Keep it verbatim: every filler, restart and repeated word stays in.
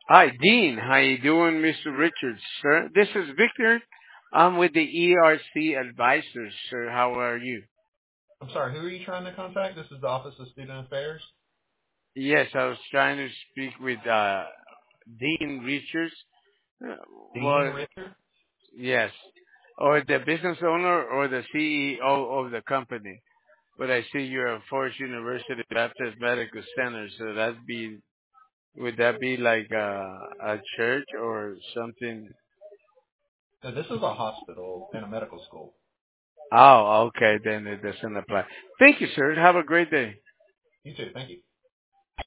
Hi, Dean. How you doing, Mister Richards, sir? This is Victor. I'm with the E R C Advisors, sir. How are you? I'm sorry, who are you trying to contact? This is the Office of Student Affairs. Yes, I was trying to speak with uh, Dean Richards. Uh, Dean well, Ritter? yes, or the business owner or the C E O of the company. But I see you're a Forest University Baptist Medical Center, so that'd be would that be like a, a church or something? No, this is a hospital and a medical school. Oh, okay, then it doesn't apply. Thank you, sir. Have a great day. You too. Thank you.